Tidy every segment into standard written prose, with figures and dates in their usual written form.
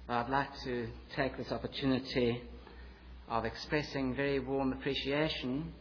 I'd like to take this opportunity of expressing very warm appreciation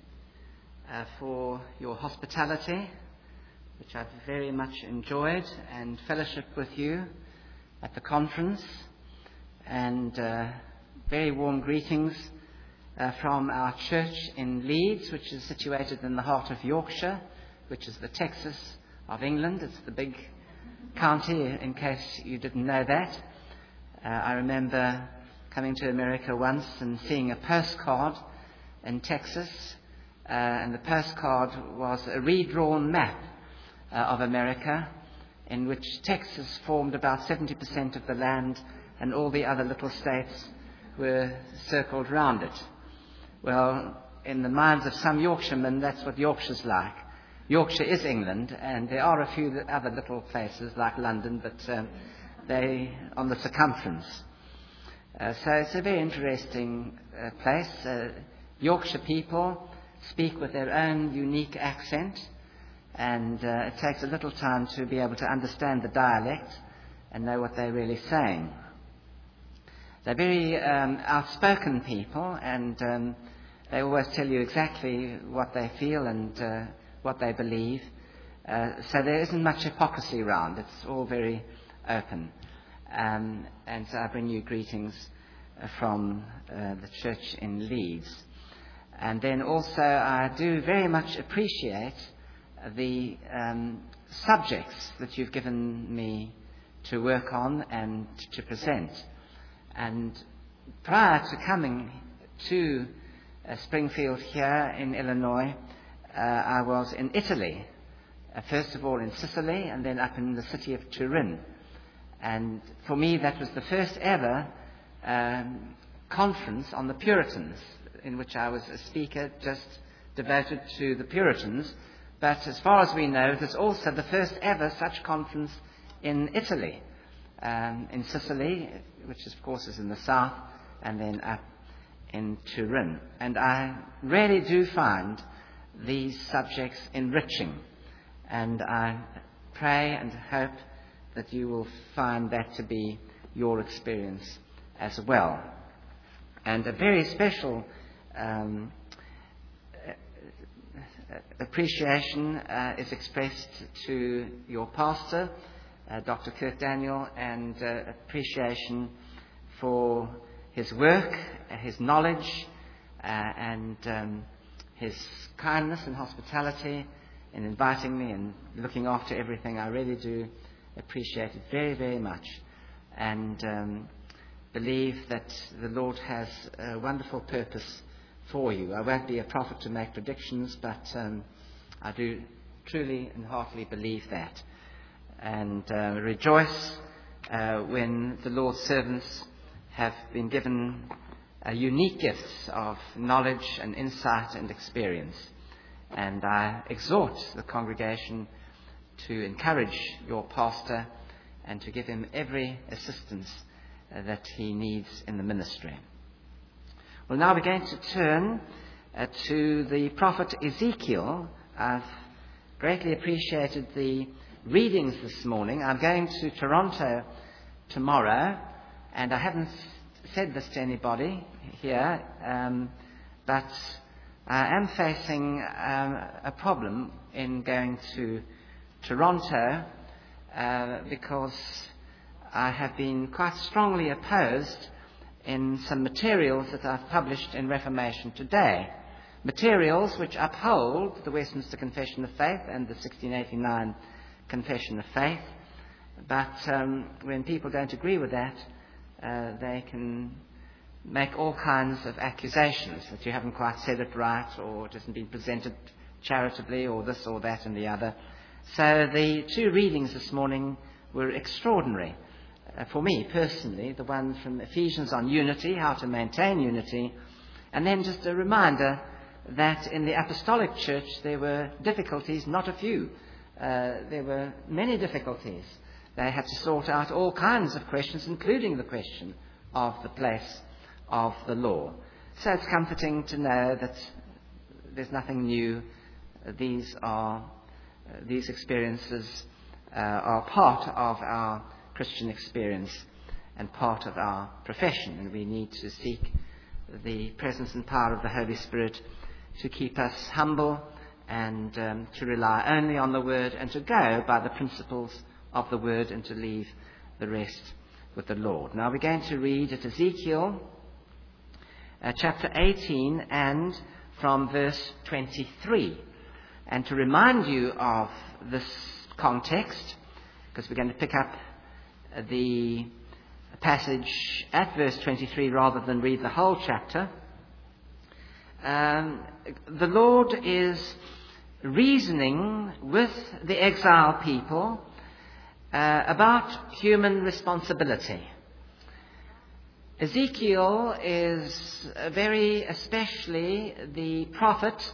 for your hospitality, which I've very much enjoyed, and fellowship with you at the conference, and very warm greetings from our church in Leeds, which is situated in the heart of Yorkshire, which is the Texas of England. It's the big county, in case you didn't know that. I remember coming to America once and seeing a postcard in Texas, and the postcard was a redrawn map of America, in which Texas formed about 70% of the land and all the other little states were circled round it. Well, in the minds of some Yorkshiremen, that's what Yorkshire's like. Yorkshire is England, and there are a few other little places like London, but they on the circumference. So it's a very interesting place. Yorkshire people speak with their own unique accent, and it takes a little time to be able to understand the dialect and know what they're really saying. They're very outspoken people, and they always tell you exactly what they feel and what they believe. So there isn't much hypocrisy around. It's all very open. And so I bring you greetings from the church in Leeds. And then also I do very much appreciate the subjects that you've given me to work on and to present. And prior to coming to Springfield here in Illinois, I was in Italy, first of all in Sicily and then up in the city of Turin. And for me that was the first ever conference on the Puritans, in which I was a speaker just devoted to the Puritans. But as far as we know, it was also the first ever such conference in Italy, in Sicily, which of course is in the south, and then up in Turin. And I really do find these subjects enriching, and I pray and hope that you will find that to be your experience as well. And a very special appreciation is expressed to your pastor, Dr. Kurt Daniel, and appreciation for his work, his knowledge, and his kindness and hospitality in inviting me and looking after everything. I really do appreciate it very, very much, and believe that the Lord has a wonderful purpose for you. I won't be a prophet to make predictions, but I do truly and heartily believe that, and rejoice when the Lord's servants have been given unique gifts of knowledge and insight and experience. And I exhort the congregation to encourage your pastor and to give him every assistance that he needs in the ministry. Well, now we're going to turn to the prophet Ezekiel. I've greatly appreciated the readings this morning. I'm going to Toronto tomorrow, and I haven't said this to anybody here, but I am facing a problem in going to Toronto because I have been quite strongly opposed in some materials that I've published in Reformation Today. Materials which uphold the Westminster Confession of Faith and the 1689 Confession of Faith. But when people don't agree with that, they can make all kinds of accusations that you haven't quite said it right, or it hasn't been presented charitably, or this or that and the other. So the two readings this morning were extraordinary. For me personally, the one from Ephesians on unity, how to maintain unity, and then just a reminder that in the Apostolic Church there were difficulties, not a few. There were many difficulties. They had to sort out all kinds of questions, including the question of the place of the law. So it's comforting to know that there's nothing new. These experiences are part of our Christian experience, and part of our profession. And we need to seek the presence and power of the Holy Spirit to keep us humble and to rely only on the Word and to go by the principles of the Word and to leave the rest with the Lord. Now we're going to read at Ezekiel chapter 18 and from verse 23. And to remind you of this context, because we're going to pick up the passage at verse 23 rather than read the whole chapter, the Lord is reasoning with the exile people about human responsibility. Ezekiel is very especially the prophet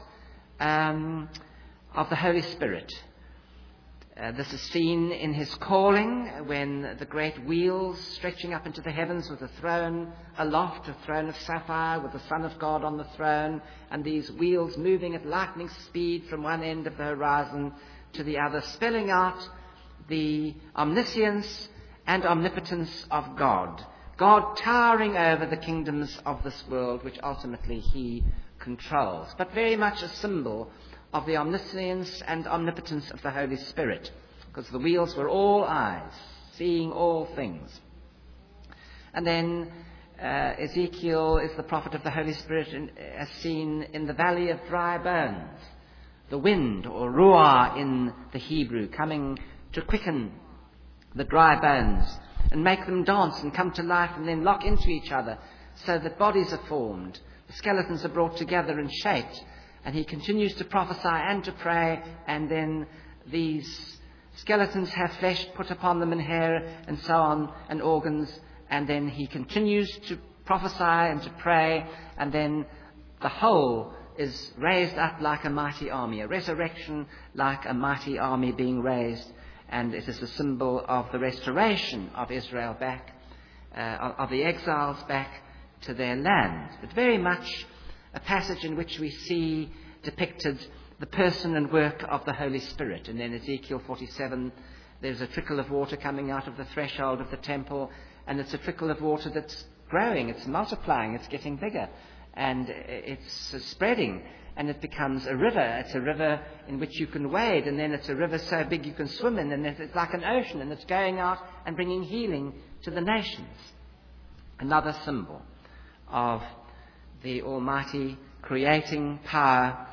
of the Holy Spirit. This is seen in his calling when the great wheels stretching up into the heavens with a throne aloft, a throne of sapphire with the Son of God on the throne, and these wheels moving at lightning speed from one end of the horizon to the other, spelling out the omniscience and omnipotence of God. God towering over the kingdoms of this world, which ultimately he controls, but very much a symbol of the omniscience and omnipotence of the Holy Spirit, because the wheels were all eyes, seeing all things. And then Ezekiel is the prophet of the Holy Spirit as seen in the valley of dry bones, the wind, or ruah in the Hebrew, coming to quicken the dry bones and make them dance and come to life and then lock into each other so that bodies are formed, the skeletons are brought together and shaped. And he continues to prophesy and to pray, and then these skeletons have flesh put upon them and hair and so on, and organs, and then he continues to prophesy and to pray, and then the whole is raised up like a mighty army, a resurrection like a mighty army being raised, and it is a symbol of the restoration of Israel back, of the exiles back to their land. But very much a passage in which we see depicted the person and work of the Holy Spirit. And in Ezekiel 47, there's a trickle of water coming out of the threshold of the temple, and it's a trickle of water that's growing, it's multiplying, it's getting bigger, and it's spreading, and it becomes a river. It's a river in which you can wade, and then it's a river so big you can swim in, and it's like an ocean, and it's going out and bringing healing to the nations. Another symbol of the almighty creative power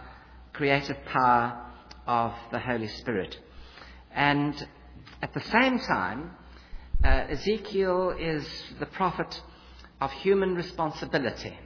of the Holy Spirit. And at the same time, Ezekiel is the prophet of human responsibility.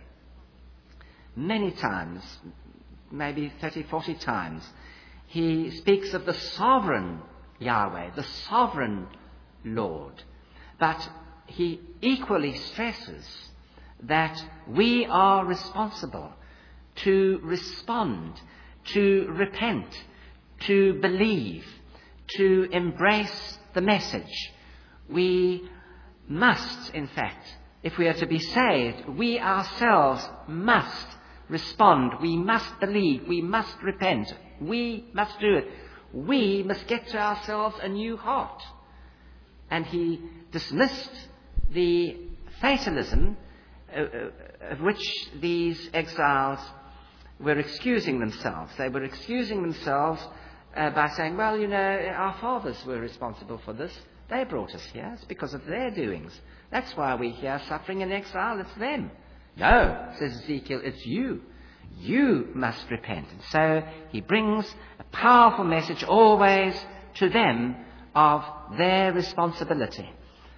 Many times, maybe 30, 40 times, he speaks of the sovereign Yahweh, the sovereign Lord. But he equally stresses that we are responsible to respond, to repent, to believe, to embrace the message. We must, in fact, if we are to be saved, we ourselves must respond. We must believe. We must repent. We must do it. We must get to ourselves a new heart. And he dismissed the fatalism of which these exiles were excusing themselves. They were excusing themselves by saying, well, our fathers were responsible for this. They brought us here. It's because of their doings. That's why we're here suffering in exile. It's them. No, says Ezekiel, it's you. You must repent. And so he brings a powerful message always to them of their responsibility.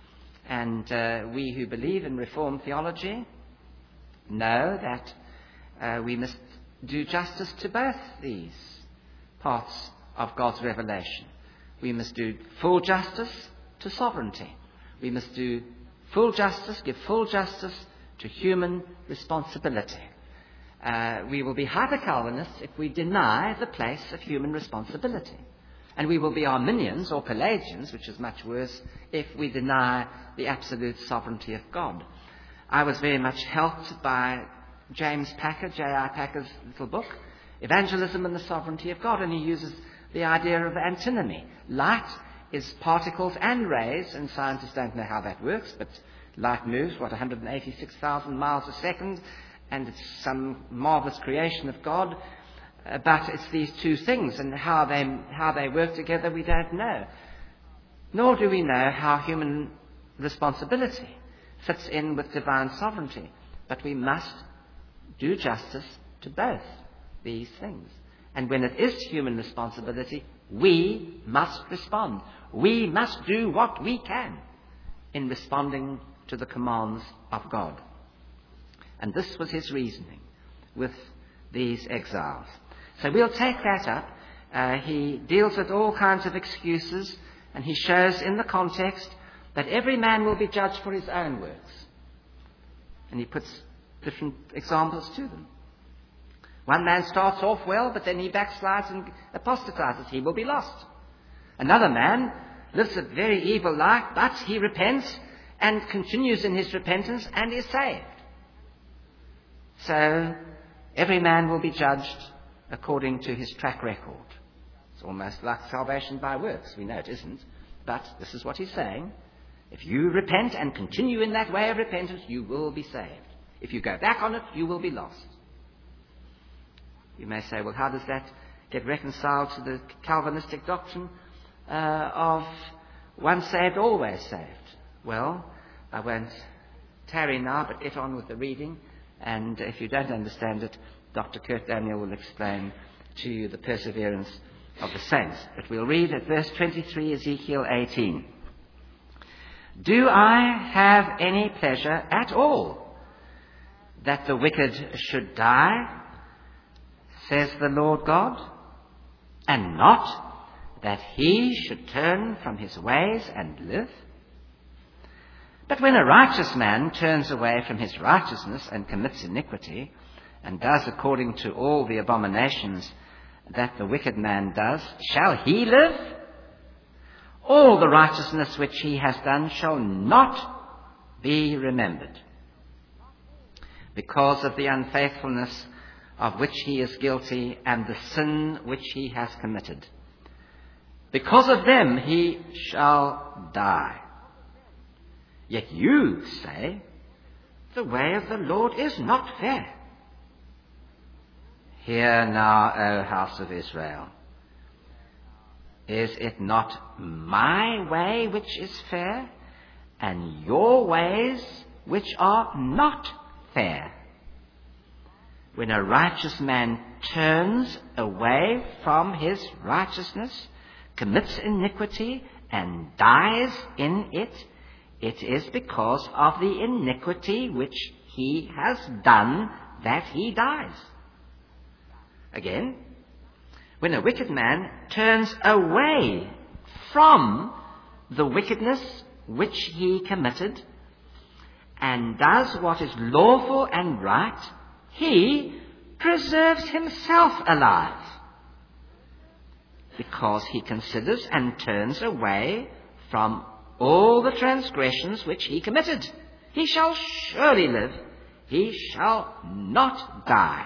And we who believe in Reformed theology know that we must do justice to both these parts of God's revelation. We must do full justice to sovereignty. We must do full justice, give full justice to human responsibility. We will be hyper-Calvinists if we deny the place of human responsibility. And we will be Arminians or Pelagians, which is much worse, if we deny the absolute sovereignty of God. I was very much helped by James Packer, J.I. Packer's little book, Evangelism and the Sovereignty of God, and he uses the idea of antinomy. Light is particles and rays, and scientists don't know how that works, but light moves, 186,000 miles a second, and it's some marvelous creation of God. But it's these two things, and how they work together we don't know. Nor do we know how human responsibility fits in with divine sovereignty. But we must do justice to both these things. And when it is human responsibility, we must respond. We must do what we can in responding to the commands of God. And this was his reasoning with these exiles. So we'll take that up. He deals with all kinds of excuses, and he shows in the context that every man will be judged for his own works. And he puts different examples to them. One man starts off well, but then he backslides and apostatizes. He will be lost. Another man lives a very evil life, but he repents and continues in his repentance and is saved. So every man will be judged according to his track record. It's almost like salvation by works. We know it isn't, but this is what he's saying. If you repent and continue in that way of repentance, you will be saved. If you go back on it, you will be lost. You may say, well, how does that get reconciled to the Calvinistic doctrine of once saved, always saved? Well, I won't tarry now, but get on with the reading. And if you don't understand it, Dr. Kurt Daniel will explain to you the perseverance of the saints. But we'll read at verse 23, Ezekiel 18. Do I have any pleasure at all that the wicked should die, says the Lord God, and not that he should turn from his ways and live? But when a righteous man turns away from his righteousness and commits iniquity, and does according to all the abominations that the wicked man does, shall he live? All the righteousness which he has done shall not be remembered, because of the unfaithfulness of which he is guilty and the sin which he has committed. Because of them he shall die. Yet you say, the way of the Lord is not fair. Hear now, O house of Israel. Is it not my way which is fair, and your ways which are not fair? When a righteous man turns away from his righteousness, commits iniquity, and dies in it, it is because of the iniquity which he has done that he dies. Again, when a wicked man turns away from the wickedness which he committed and does what is lawful and right, he preserves himself alive, because he considers and turns away from all the transgressions which he committed. He shall surely live, he shall not die.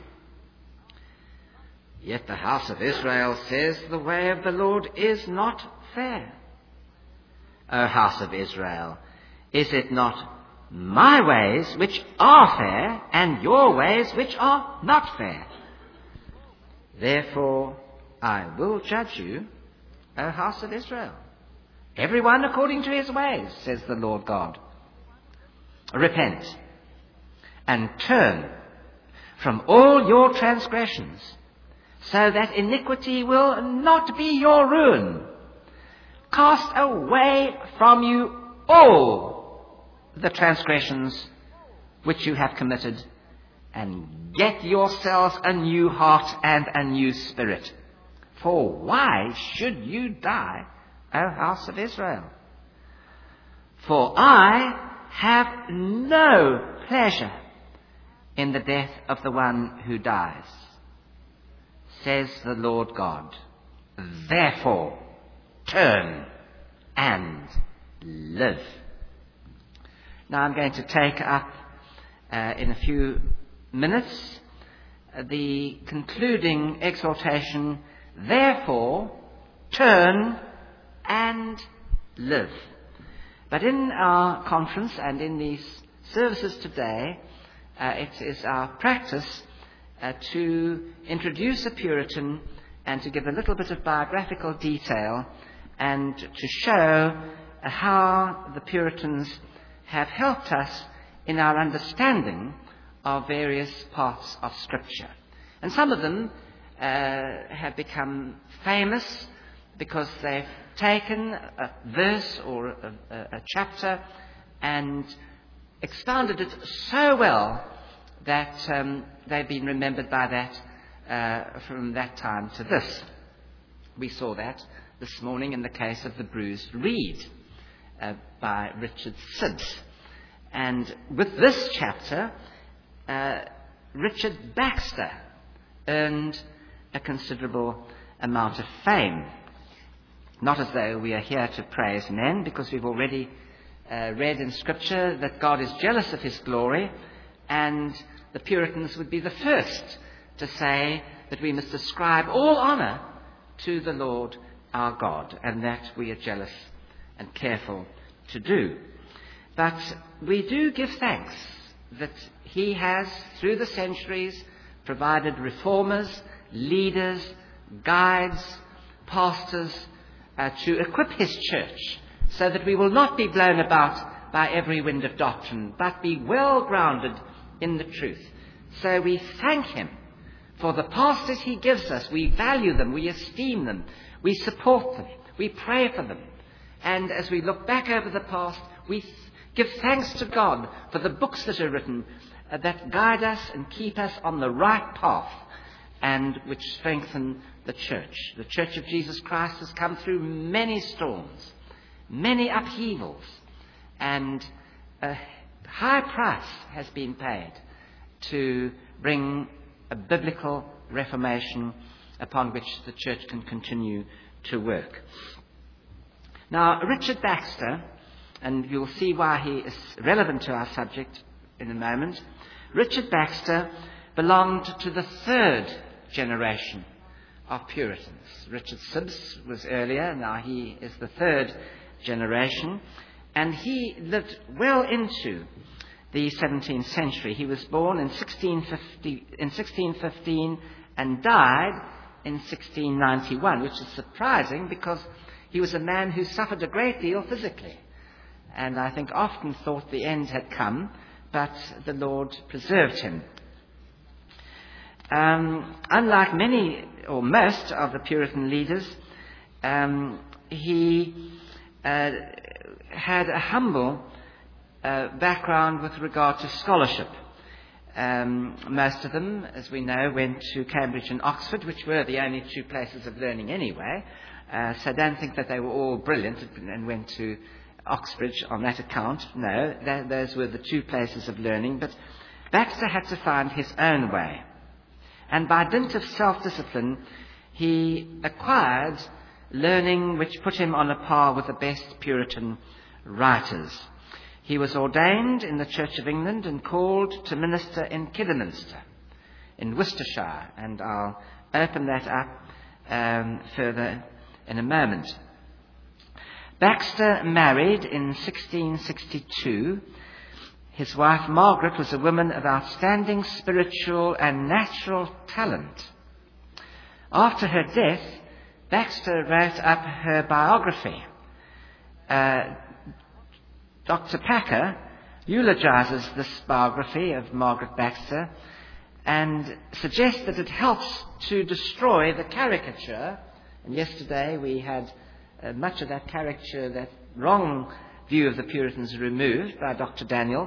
Yet the house of Israel says, the way of the Lord is not fair. O house of Israel, is it not my ways which are fair, and your ways which are not fair? Therefore I will judge you, O house of Israel, everyone according to his ways, says the Lord God. Repent and turn from all your transgressions, so that iniquity will not be your ruin. Cast away from you all the transgressions which you have committed, and get yourselves a new heart and a new spirit. For why should you die, O house of Israel? For I have no pleasure in the death of the one who dies, says the Lord God. Therefore, turn and live. Now I'm going to take up in a few minutes the concluding exhortation, therefore, turn and live. But in our conference and in these services today, it is our practice to introduce a Puritan and to give a little bit of biographical detail and to show how the Puritans have helped us in our understanding of various parts of Scripture. And some of them have become famous because they've taken a verse or a chapter and expounded it so well that they've been remembered by that from that time to this. We saw that this morning in the case of the bruised reed by Richard Sibbs. And with this chapter, Richard Baxter earned a considerable amount of fame. Not as though we are here to praise men, because we've already read in Scripture that God is jealous of his glory, and the Puritans would be the first to say that we must ascribe all honour to the Lord our God, and that we are jealous and careful to do. But we do give thanks that he has, through the centuries, provided reformers, leaders, guides, pastors, to equip his church so that we will not be blown about by every wind of doctrine, but be well grounded in the truth. So we thank him for the pastors he gives us. We value them, we esteem them, we support them, we pray for them. And as we look back over the past, we give thanks to God for the books that are written that guide us and keep us on the right path and which strengthen the church. The Church of Jesus Christ has come through many storms, many upheavals, and a high price has been paid to bring a biblical reformation upon which the church can continue to work. Now, Richard Baxter, and you'll see why he is relevant to our subject in a moment, Richard Baxter belonged to the third generation of Puritans. Richard Sibbs was earlier, now he is the third generation, and he lived well into the 17th century. He was born in 1615 and died in 1691, which is surprising because he was a man who suffered a great deal physically, and I think often thought the end had come, but the Lord preserved him. Unlike many or most of the Puritan leaders, he had a humble background with regard to scholarship. Most of them, as we know, went to Cambridge and Oxford, which were the only two places of learning anyway. So don't think that they were all brilliant and went to Oxbridge on that account. No, those were the two places of learning. But Baxter had to find his own way. And by dint of self-discipline, he acquired learning which put him on a par with the best Puritan writers. He was ordained in the Church of England and called to minister in Kidderminster, in Worcestershire, and I'll open that up further in a moment. Baxter married in 1662. His wife Margaret was a woman of outstanding spiritual and natural talent. After her death, Baxter wrote up her biography. Dr. Packer eulogizes this biography of Margaret Baxter and suggests that it helps to destroy the caricature. And yesterday we had much of that caricature, that wrong view of the Puritans, removed by Dr. Daniel.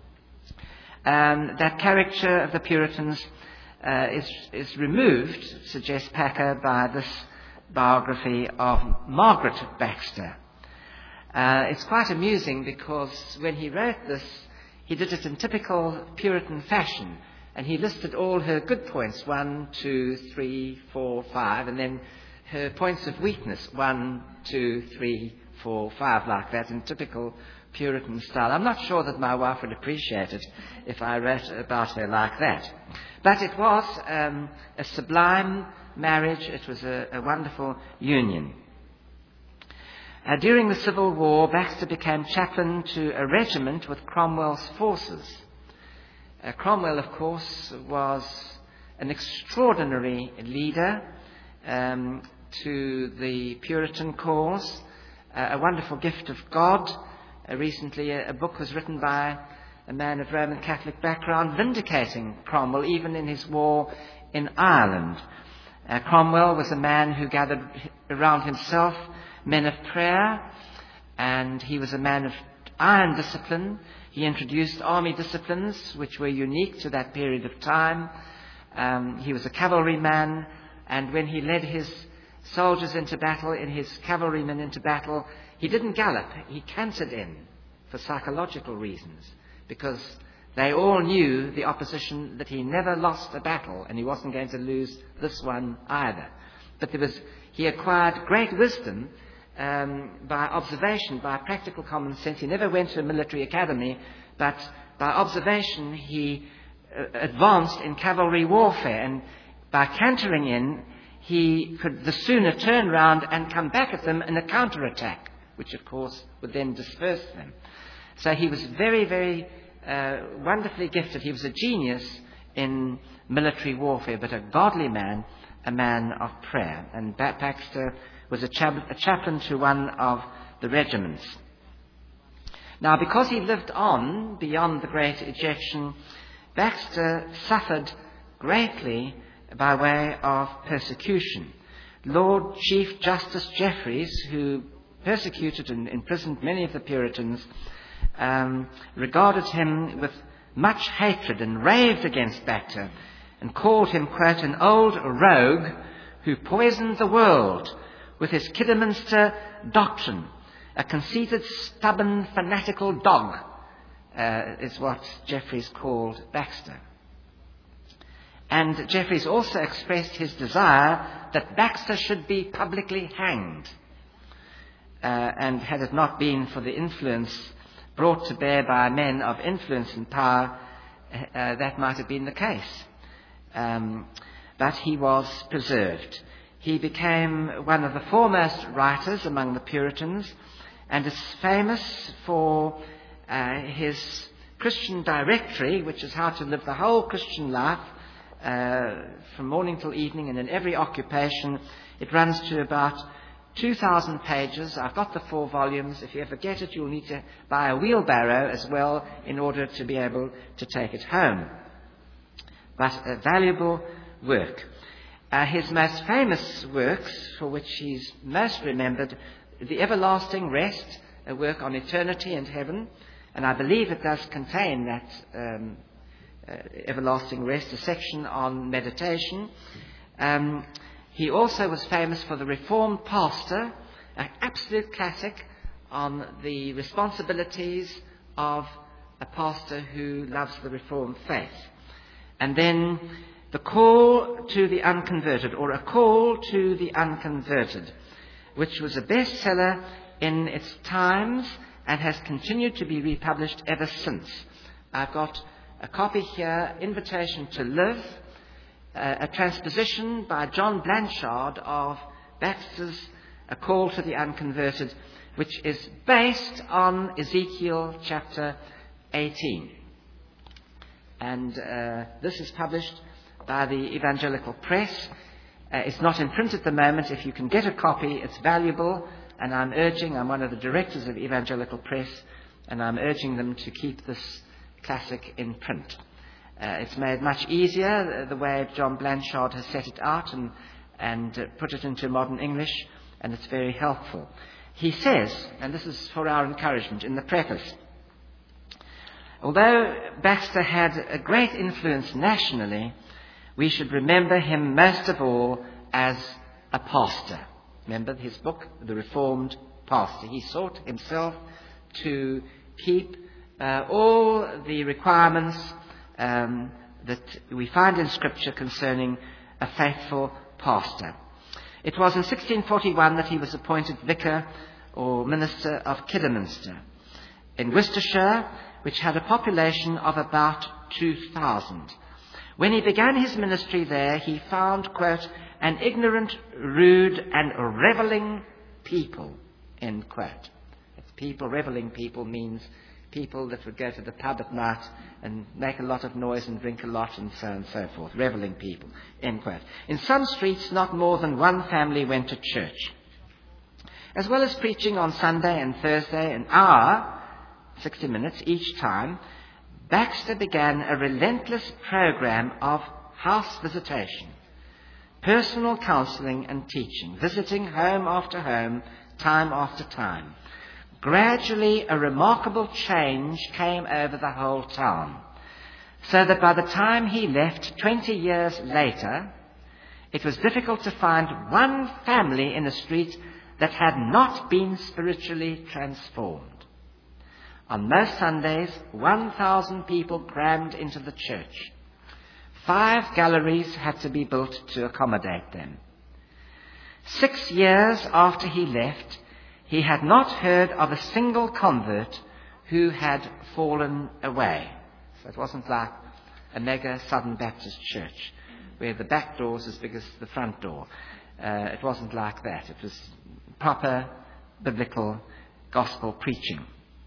That caricature of the Puritans is removed, suggests Packer, by this biography of Margaret Baxter. It's quite amusing because when he wrote this, he did it in typical Puritan fashion, and he listed all her good points, 1, 2, 3, 4, 5, and then her points of weakness, 1, 2, 3, 4, 5, like that, in typical Puritan style. I'm not sure that my wife would appreciate it if I wrote about her like that. But it was a sublime marriage. It was a wonderful union. During the Civil War, Baxter became chaplain to a regiment with Cromwell's forces. Cromwell, of course, was an extraordinary leader to the Puritan cause, a wonderful gift of God. Recently, a book was written by a man of Roman Catholic background vindicating Cromwell, even in his war in Ireland. Cromwell was a man who gathered around himself men of prayer, and he was a man of iron discipline. He introduced army disciplines which were unique to that period of time. He was a cavalryman, and when he led his soldiers into battle, his cavalrymen into battle, he didn't gallop. He cantered in for psychological reasons, because they all knew, the opposition, that he never lost a battle, and he wasn't going to lose this one either. But he acquired great wisdom by observation, by practical common sense. He never went to a military academy, but by observation he advanced in cavalry warfare, and by cantering in, he could the sooner turn round and come back at them in a counterattack, which of course would then disperse them. So he was very, very wonderfully gifted. He was a genius in military warfare, but a godly man, a man of prayer. And Baxter was a chaplain to one of the regiments. Now, because he lived on beyond the Great Ejection, Baxter suffered greatly by way of persecution. Lord Chief Justice Jeffreys, who persecuted and imprisoned many of the Puritans, regarded him with much hatred and raved against Baxter and called him, quote, an old rogue who poisoned the world with his Kidderminster doctrine, a conceited, stubborn, fanatical dog, is what Jeffreys called Baxter. And Jeffreys also expressed his desire that Baxter should be publicly hanged. And had it not been for the influence brought to bear by men of influence and power, that might have been the case. But he was preserved. He became one of the foremost writers among the Puritans, and is famous for his Christian Directory, which is how to live the whole Christian life from morning till evening and in every occupation. It runs to about 2,000 pages. I've got the 4 volumes. If you ever get it, you'll need to buy a wheelbarrow as well in order to be able to take it home. But a valuable work. His most famous works, for which he's most remembered, The Everlasting Rest, a work on eternity and heaven, and I believe it does contain that Everlasting Rest, a section on meditation. He also was famous for The Reformed Pastor, an absolute classic on the responsibilities of a pastor who loves the Reformed faith. And then The Call to the Unconverted, or A Call to the Unconverted, which was a bestseller in its times and has continued to be republished ever since. I've got a copy here, Invitation to Live, a transposition by John Blanchard of Baxter's A Call to the Unconverted, which is based on Ezekiel chapter 18. And this is published by the Evangelical Press. It's not in print at the moment. If you can get a copy, it's valuable. And I'm one of the directors of Evangelical Press, and I'm urging them to keep this classic in print. It's made much easier the way John Blanchard has set it out and put it into modern English, and it's very helpful. He says, and this is for our encouragement in the preface, although Baxter had a great influence nationally, we should remember him most of all as a pastor. Remember his book, The Reformed Pastor. He sought himself to keep all the requirements that we find in Scripture concerning a faithful pastor. It was in 1641 that he was appointed vicar or minister of Kidderminster in Worcestershire, which had a population of about 2,000. When he began his ministry there, he found, quote, an ignorant, rude, and revelling people, End quote. It's people, reveling people means people that would go to the pub at night and make a lot of noise and drink a lot and so on and so forth. Reveling people. End quote. In some streets, not more than one family went to church. As well as preaching on Sunday and Thursday, an hour, 60 minutes each time, Baxter began a relentless program of house visitation, personal counseling and teaching, visiting home after home, time after time. Gradually, a remarkable change came over the whole town, so that by the time he left 20 years later, it was difficult to find one family in a street that had not been spiritually transformed. On most Sundays, 1,000 people crammed into the church. 5 galleries had to be built to accommodate them. 6 years after he left, he had not heard of a single convert who had fallen away. So it wasn't like a mega Southern Baptist church where the back door is as big as the front door. It wasn't like that. It was proper biblical gospel preaching.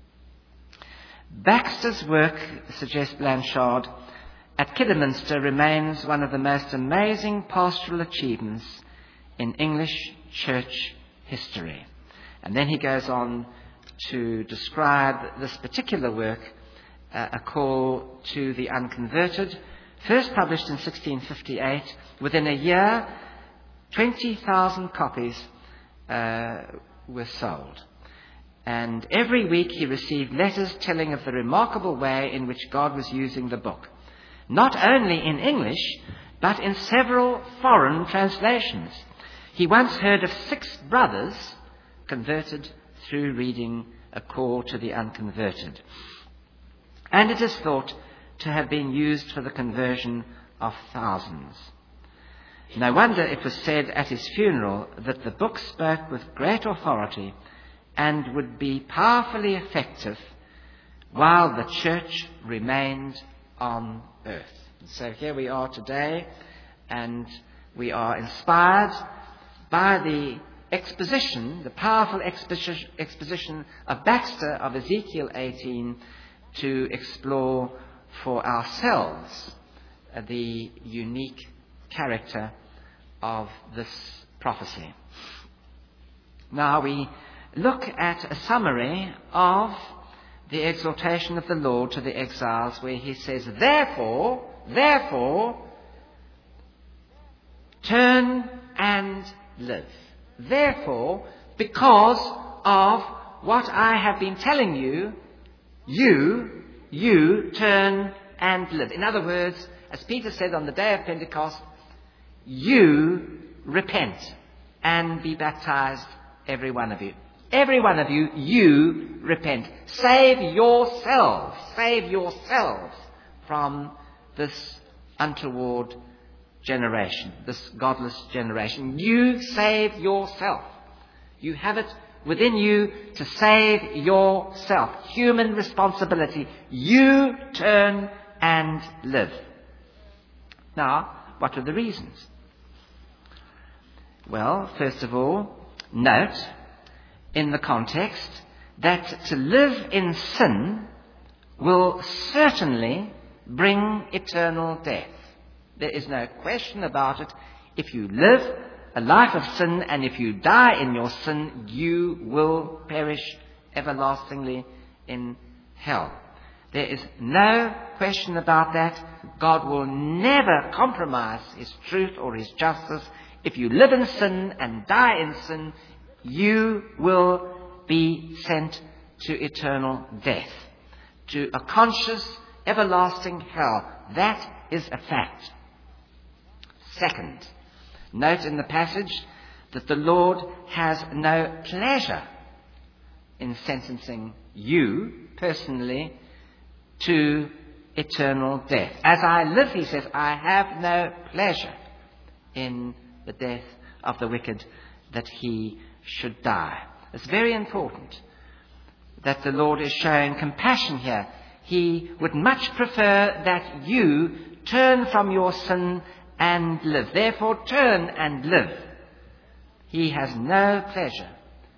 Baxter's work, suggests Blanchard, at Kidderminster remains one of the most amazing pastoral achievements in English church history. And then he goes on to describe this particular work, A Call to the Unconverted, first published in 1658. Within a year, 20,000 copies were sold. And every week he received letters telling of the remarkable way in which God was using the book, not only in English, but in several foreign translations. He once heard of 6 brothers converted through reading A Call to the Unconverted. And it is thought to have been used for the conversion of thousands. No wonder it was said at his funeral that the book spoke with great authority and would be powerfully effective while the church remained on earth. So here we are today, and we are inspired by the exposition, the powerful exposition of Baxter of Ezekiel 18, to explore for ourselves the unique character of this prophecy. Now we look at a summary of the exhortation of the Lord to the exiles, where he says, Therefore, turn and live. Therefore, because of what I have been telling you, you turn and live. In other words, as Peter said on the day of Pentecost, you repent and be baptized, every one of you. Every one of you, you repent. Save yourselves from this untoward generation, this godless generation. You save yourself. You have it within you to save yourself. Human responsibility. You turn and live. Now, what are the reasons? Well, first of all, note in the context that to live in sin will certainly bring eternal death. There is no question about it. If you live a life of sin and if you die in your sin, you will perish everlastingly in hell. There is no question about that. God will never compromise his truth or his justice. If you live in sin and die in sin, you will be sent to eternal death, to a conscious, everlasting hell. That is a fact. Second, note in the passage that the Lord has no pleasure in sentencing you personally to eternal death. As I live, he says, I have no pleasure in the death of the wicked, that he should die. It's very important that the Lord is showing compassion here. He would much prefer that you turn from your sin and live. Therefore, turn and live. He has no pleasure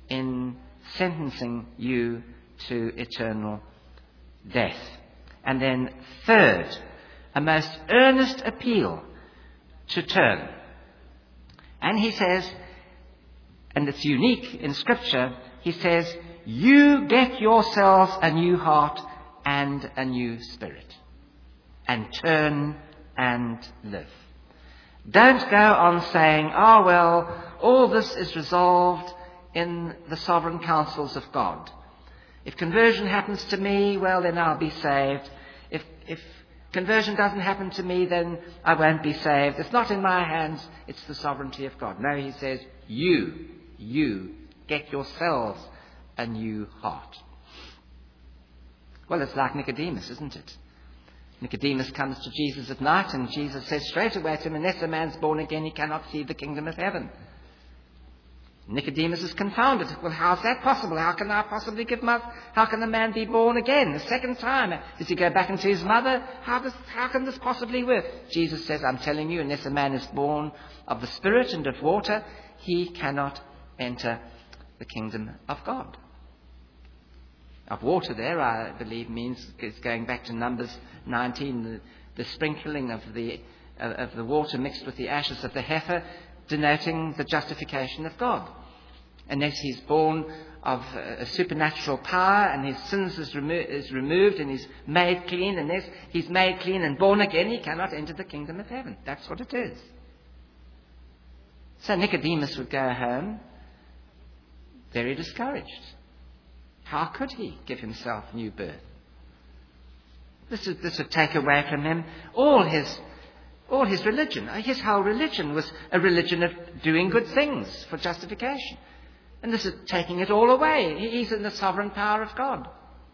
in sentencing you to eternal death. And then third, a most earnest appeal to turn. And he says, and it's unique in Scripture, he says, you get yourselves a new heart and a new spirit, and turn and live. Don't go on saying, oh, well, all this is resolved in the sovereign counsels of God. If conversion happens to me, well, then I'll be saved. If conversion doesn't happen to me, then I won't be saved. It's not in my hands, it's the sovereignty of God. No, he says, you get yourselves a new heart. Well, it's like Nicodemus, isn't it? Nicodemus comes to Jesus at night, and Jesus says straight away to him, unless a man's born again, he cannot see the kingdom of heaven. Nicodemus is confounded. Well, how's that possible? How can a man be born again the second time? Does he go back into his mother? How can this possibly work? Jesus says, I'm telling you, unless a man is born of the Spirit and of water, he cannot enter the kingdom of God. Of water there, I believe, means, it's going back to Numbers 19, the sprinkling of the water mixed with the ashes of the heifer, denoting the justification of God. Unless he's born of a supernatural power and his sins is removed and he's made clean, unless he's made clean and born again, he cannot enter the kingdom of heaven. That's what it is. So Nicodemus would go home very discouraged. How could he give himself new birth? This would take away from him all his religion. His whole religion was a religion of doing good things for justification. And this is taking it all away. He's in the sovereign power of God.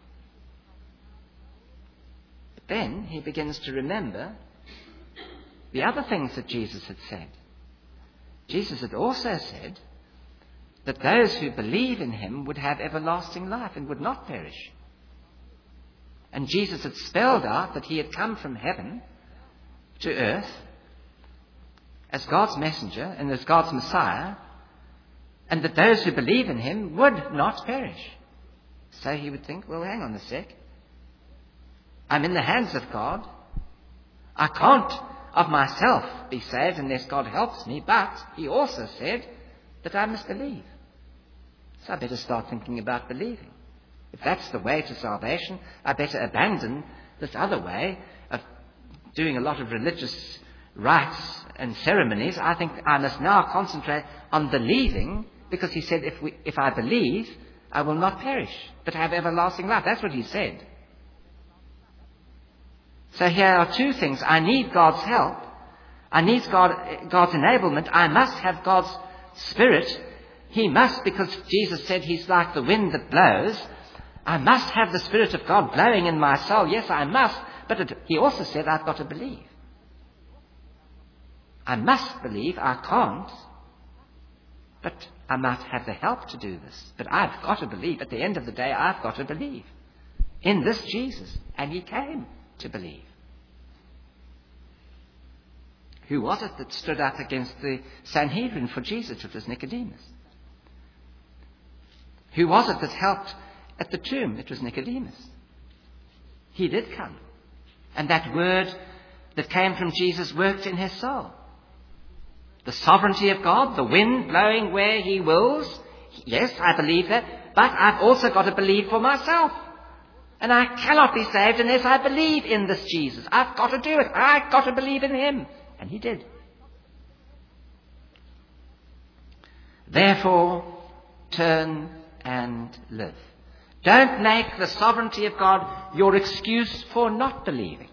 But then he begins to remember the other things that Jesus had said. Jesus had also said that those who believe in him would have everlasting life and would not perish. And Jesus had spelled out that he had come from heaven to earth as God's messenger and as God's Messiah, and that those who believe in him would not perish. So he would think, well, hang on a sec. I'm in the hands of God. I can't of myself be saved unless God helps me, but he also said that I must believe. So I better start thinking about believing. If that's the way to salvation, I better abandon this other way of doing a lot of religious rites and ceremonies. I think I must now concentrate on believing, because he said, if I believe, I will not perish, but have everlasting life. That's what he said. So here are two things. I need God's help. I need God's enablement. I must have God's Spirit. He must, because Jesus said he's like the wind that blows. I must have the Spirit of God blowing in my soul. Yes, I must. But he also said I've got to believe. I must believe. I can't. But I might have the help to do this. But I've got to believe. At the end of the day, I've got to believe in this Jesus. And he came to believe. Who was it that stood up against the Sanhedrin for Jesus? It was Nicodemus. Who was it that helped at the tomb? It was Nicodemus. He did come. And that word that came from Jesus worked in his soul. The sovereignty of God, the wind blowing where he wills. Yes, I believe that. But I've also got to believe for myself. And I cannot be saved unless I believe in this Jesus. I've got to do it. I've got to believe in him. And he did. Therefore, turn and live. Don't make the sovereignty of God your excuse for not believing.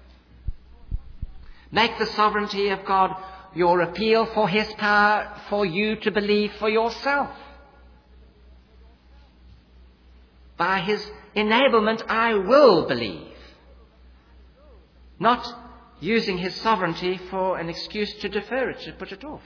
Make the sovereignty of God your appeal for his power for you to believe for yourself. By his enablement, I will believe. Not using his sovereignty for an excuse to defer it, to put it off.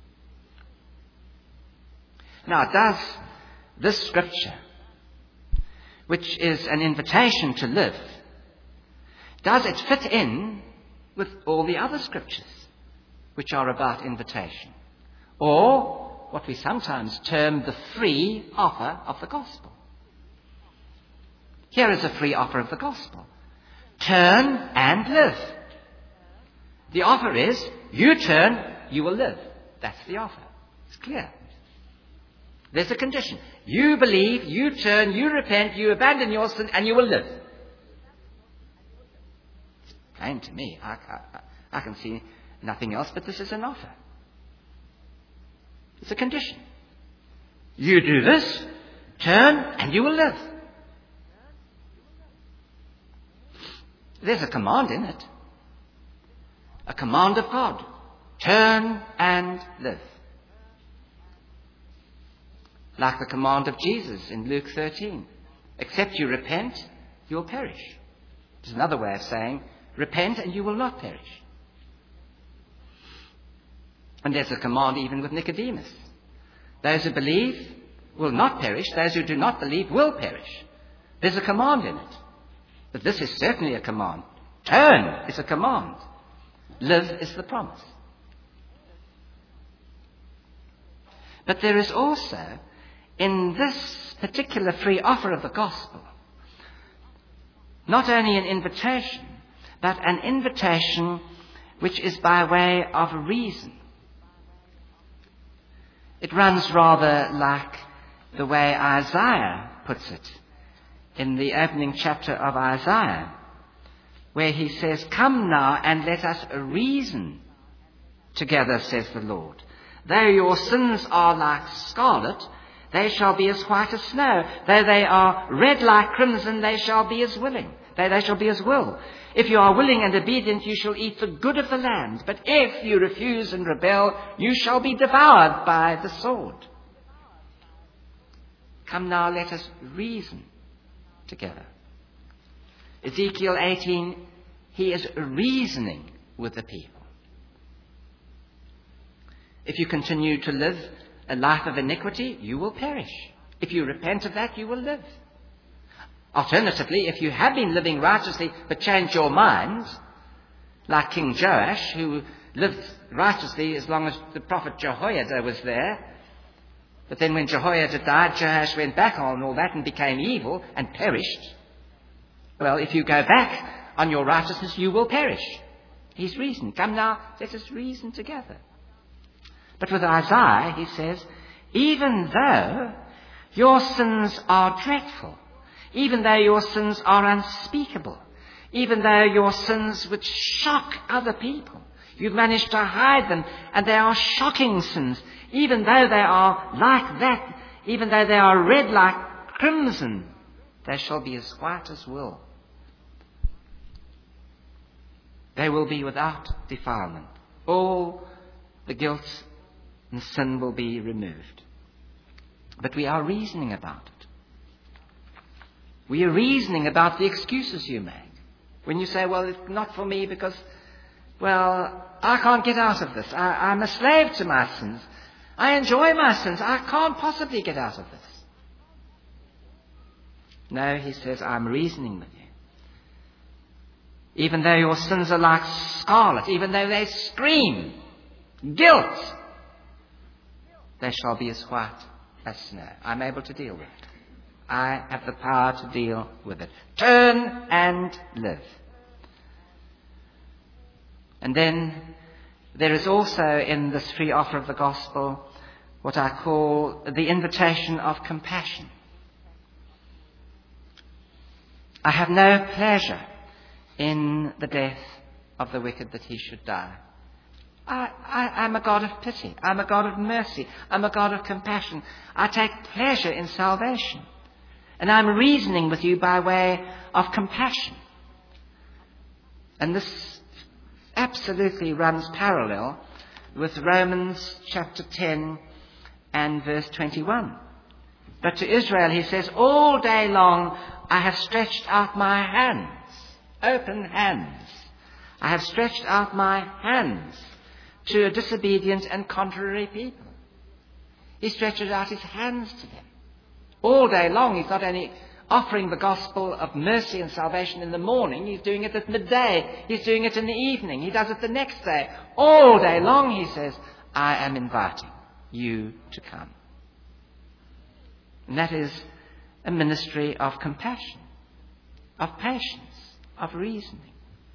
Now, does this scripture, which is an invitation to live, does it fit in with all the other scriptures which are about invitation? Or what we sometimes term the free offer of the gospel. Here is a free offer of the gospel. Turn and live. The offer is, you turn, you will live. That's the offer. It's clear. There's a condition. You believe, you turn, you repent, you abandon your sin, and you will live. It's plain to me. I can see nothing else, but this is an offer. It's a condition. You do this, turn, and you will live. There's a command in it. A command of God. Turn and live. Like the command of Jesus in Luke 13. Except you repent, you will perish. It's another way of saying, repent and you will not perish. And there's a command even with Nicodemus. Those who believe will not perish. Those who do not believe will perish. There's a command in it. But this is certainly a command. Turn is a command. Live is the promise. But there is also, in this particular free offer of the gospel, not only an invitation, but an invitation which is by way of reason. It runs rather like the way Isaiah puts it in the opening chapter of Isaiah, where he says, "Come now and let us reason together, says the Lord. Though your sins are like scarlet, they shall be as white as snow. Though they are red like crimson, they shall be as willing. They shall be as wool. If you are willing and obedient, you shall eat the good of the land. But if you refuse and rebel, you shall be devoured by the sword." Come now, let us reason together. Ezekiel 18, he is reasoning with the people. If you continue to live a life of iniquity, you will perish. If you repent of that, you will live. Alternatively, if you have been living righteously but changed your mind, like King Joash, who lived righteously as long as the prophet Jehoiada was there, but then when Jehoiada died, Joash went back on all that and became evil and perished. Well, if you go back on your righteousness, you will perish. He's reasoned. Come now, let us reason together. But with Isaiah, he says, even though your sins are dreadful, even though your sins are unspeakable, even though your sins would shock other people, you've managed to hide them, and they are shocking sins, even though they are like that, even though they are red like crimson, they shall be as white as wool. They will be without defilement. All the guilt and sin will be removed. But we are reasoning about it. We are reasoning about the excuses you make. When you say, well, it's not for me because, well, I can't get out of this. I'm a slave to my sins. I enjoy my sins. I can't possibly get out of this. No, he says, I'm reasoning with you. Even though your sins are like scarlet, even though they scream guilt, they shall be as white as snow. I'm able to deal with it. I have the power to deal with it. Turn and live. And then there is also in this free offer of the gospel what I call the invitation of compassion. I have no pleasure in the death of the wicked, that he should die. I'm a God of pity. I'm a God of mercy. I'm a God of compassion. I take pleasure in salvation. And I'm reasoning with you by way of compassion. And this absolutely runs parallel with Romans chapter 10 and verse 21. But to Israel he says, all day long I have stretched out my hands, open hands. I have stretched out my hands to a disobedient and contrary people. He stretches out his hands to them. All day long, he's not only offering the gospel of mercy and salvation in the morning, he's doing it at midday, he's doing it in the evening, he does it the next day. All day long, he says, I am inviting. you to come. And that is a ministry of compassion, of patience, of reasoning.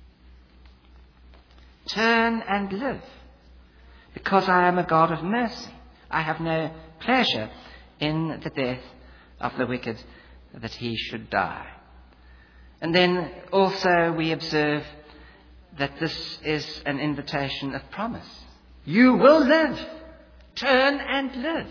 Turn and live, because I am a God of mercy. I have no pleasure in the death of the wicked, that he should die. And then also we observe that this is an invitation of promise. You will live. Turn and live.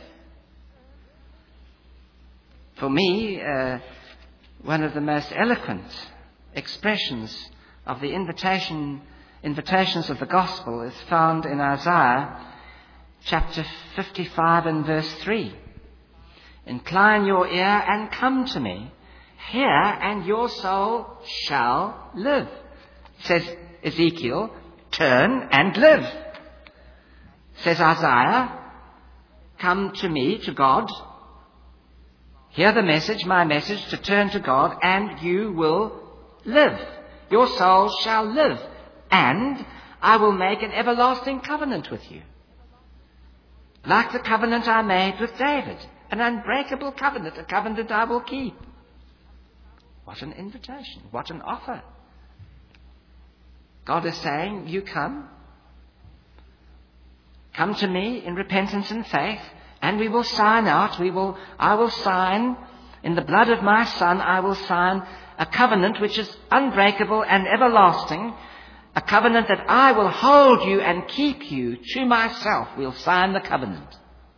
For me, one of the most eloquent expressions of the invitations of the gospel is found in Isaiah chapter 55 and verse 3. Incline your ear and come to me. Hear, and your soul shall live. Says Ezekiel, turn and live. Says Isaiah, come to me, to God. Hear the message, my message, to turn to God, and you will live. Your soul shall live, and I will make an everlasting covenant with you. Like the covenant I made with David, an unbreakable covenant, a covenant I will keep. What an invitation, what an offer. God is saying, you come to me in repentance and faith, and we will sign out, I will sign, in the blood of my Son, I will sign a covenant which is unbreakable and everlasting, a covenant that I will hold you and keep you to myself. We'll sign the covenant.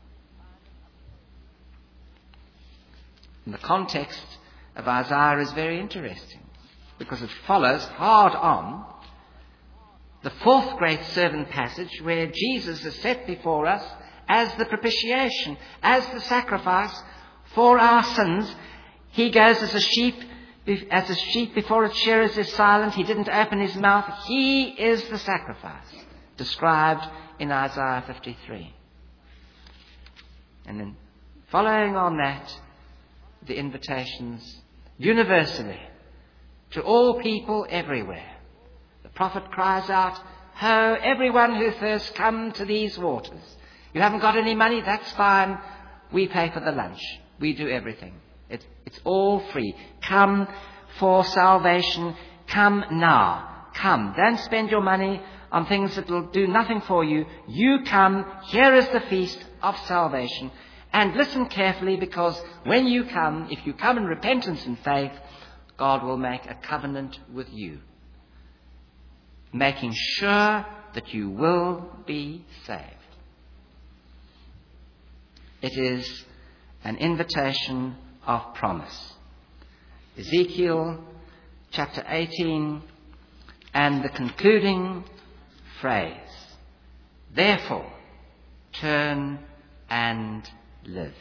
And the context of Isaiah is very interesting, because it follows hard on the fourth great servant passage, where Jesus is set before us as the propitiation, as the sacrifice for our sins. He goes as a sheep before its shearers is silent. He didn't open his mouth. He is the sacrifice described in Isaiah 53. And then following on that, the invitations universally to all people everywhere. The prophet cries out, ho, everyone who thirsts, come to these waters. You haven't got any money? That's fine. We pay for the lunch. We do everything. It's all free. Come for salvation. Come now. Come. Don't spend your money on things that will do nothing for you. You come. Here is the feast of salvation. And listen carefully, because when you come, if you come in repentance and faith, God will make a covenant with you, making sure that you will be saved. It is an invitation of promise. Ezekiel chapter 18 and the concluding phrase, therefore, turn and live.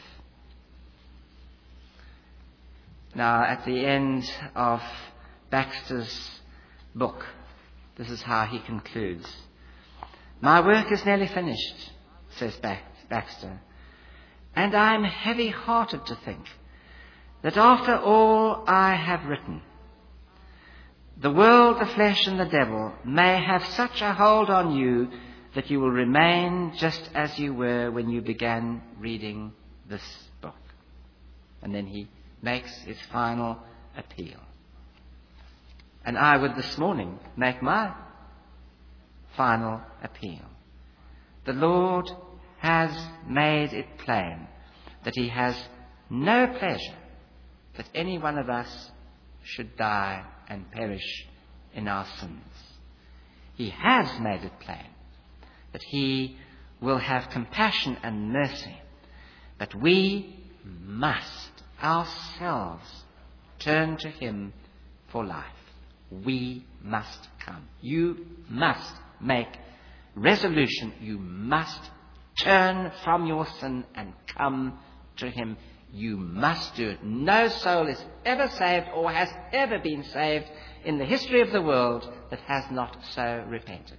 Now, at the end of Baxter's book, this is how he concludes. My work is nearly finished, says Baxter, and I am heavy-hearted to think that after all I have written, the world, the flesh, and the devil may have such a hold on you that you will remain just as you were when you began reading this book. And then he makes his final appeal. And I would this morning make my final appeal. The Lord has made it plain that he has no pleasure that any one of us should die and perish in our sins. He has made it plain that he will have compassion and mercy, but we must ourselves turn to him for life. We must come. You must make resolution. You must turn from your sin and come to him. You must do it. No soul is ever saved or has ever been saved in the history of the world that has not so repented.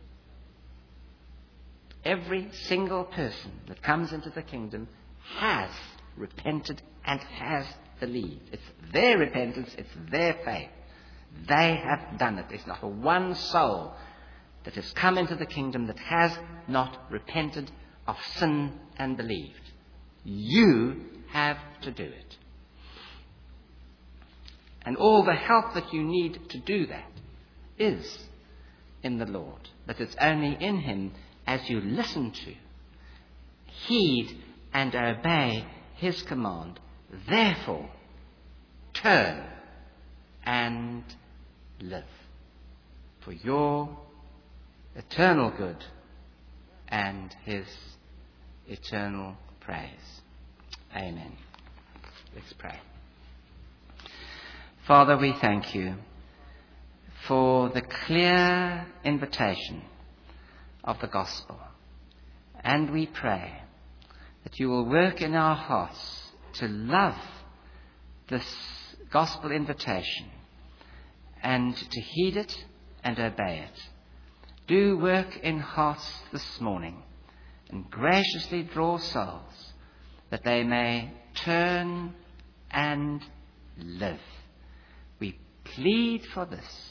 Every single person that comes into the kingdom has repented and has believed. It's their repentance, it's their faith. They have done it. There's not a one soul that has come into the kingdom that has not repented of sin and believed. You have to do it. And all the help that you need to do that is in the Lord. But it's only in him as you listen to, heed and obey his command. Therefore, turn and live for your eternal good and his eternal praise. Amen. Let's pray. Father, we thank you for the clear invitation of the gospel. And we pray that you will work in our hearts to love this gospel invitation and to heed it and obey it. Do work in hearts this morning and graciously draw souls that they may turn and live. We plead for this